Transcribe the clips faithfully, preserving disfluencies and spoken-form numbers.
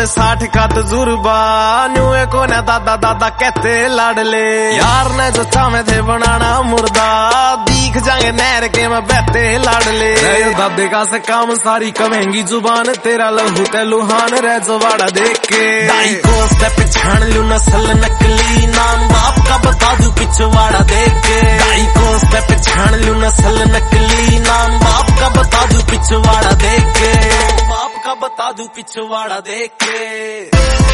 उम्र साठ का तजुर्बा, न्यूए को ने दादा दादा कहते लाडले। यार ने जो चाहे थे बनाना मुर्दा, दिख जाएंगे नहर के में बहते लाडले। दादे का से काम सारी कमेंगी जुबान, तेरा लहू ते लुहान रह जवाड़ा देख के। दाई को स्टेप छान लू नस्ल नकली, नाम बाप का बता दू पिछवाड़ा देख के। दाई को स्टेप छान लू नस्ल नकली, नाम बाप का बता दू पिछवाड़ा देख के। बाप का बता दू पिछवाड़ा देख के।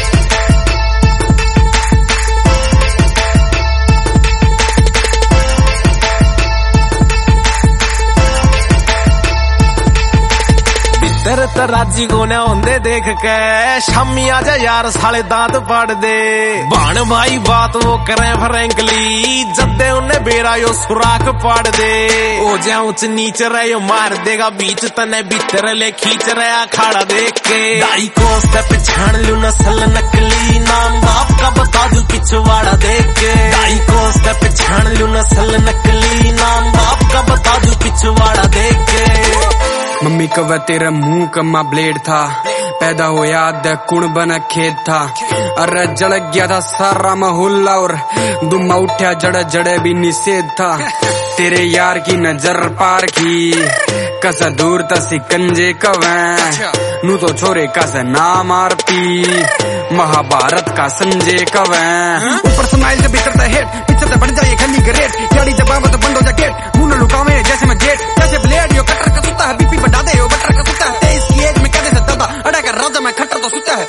तेरे तराजी को ने होंदे देख के, शामी आजा यार साले दांत पाड़ दे। बाण भाई बात वो करें फ्रैंकली, जद्दे उन्हें बेरा यो सुराख पाड़ दे। ओ जा ऊंच नीच रहे यो मार देगा बीच, तने भीतर ले खींच रहा खाड़ा देख के। दाई को स्टेप छान लू नस्ल नकली, नाम बाप का बता दू पिछवाड़ा देख के। दाई को स्टेप छान लू नस्ल नकली, नाम बाप का बता दू पिछवाड़ा देख के। मम्मी कव तेरे मुंह कमा ब्लेड था, पैदा हो याद कुण बना खेत था। अरे जड़ गया था सारा मोहल्ला और दुमा उठा जड़ जड़े भी निषेध था। तेरे यार की नजर पार की कसा दूर तसी कंजे कवें, नू तो छोरे का से नाम आर पी, महाभारत का संजय कवें। ऊपर स्माइल जब भीतर से हेट, पीछे से बढ़ जाए खली ग्रेट, यारी जब आवे तो बंद हो जा गेट। मुंह न लुकावे जैसे मैं जेट, जैसे ब्लेड यो कटर का सुता है, बीपी बढ़ा दे यो बटर का सुता है। तेईस की एज में कहते से दादा अड़ा कर राजा में खट्टर तो सुता है।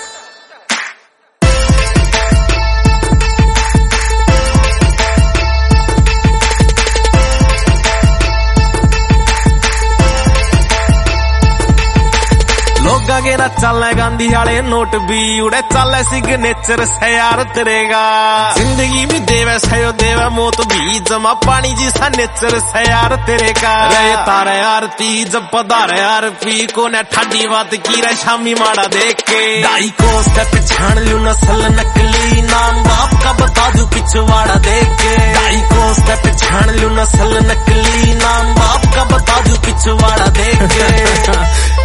लोगा गेरा चल गांधी वाले नोट भी उड़े, चल सिग्नेचर से यार तेरेगा। जिंदगी में देवे सयो देवे मौत भी, जमा पानी जी सा नेचर से यार तेरे का। रे तारे आरती जब पधारे यार पी को ने ठाडी बात की रे शामी माड़ा देख के। दाई को स्टेप छान लू नस्ल नकली, नाम बाप का बता दू पिछवाड़ा देख के। दाई को स्टेप छान लू नस्ल नकली, नाम बाप का बता दू पिछवाड़ा देख के।